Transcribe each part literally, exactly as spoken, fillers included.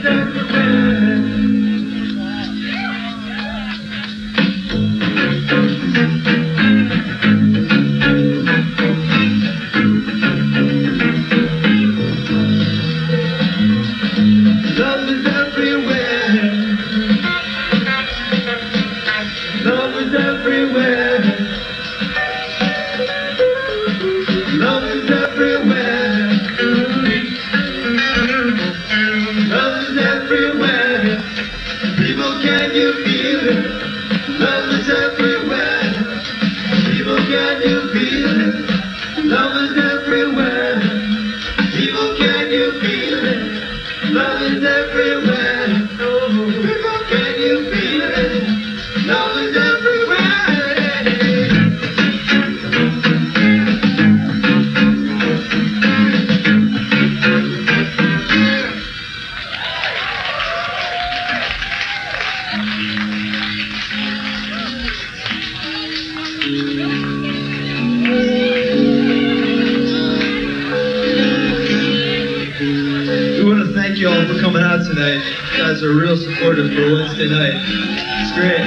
Thank you all for coming out tonight. You guys are real supportive for Wednesday night. It's great.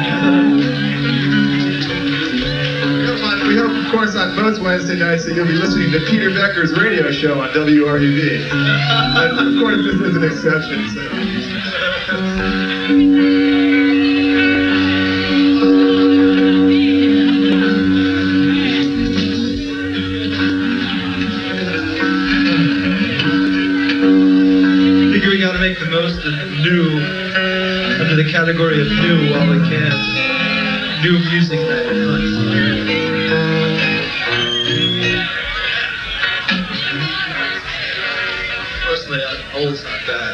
We hope, of course, on both Wednesday nights that you'll be listening to Peter Becker's radio show on W R U V. And of course, this is an exception. So. We got to make the most of new, under the category of new while we can. New music night. Personally, old's not bad.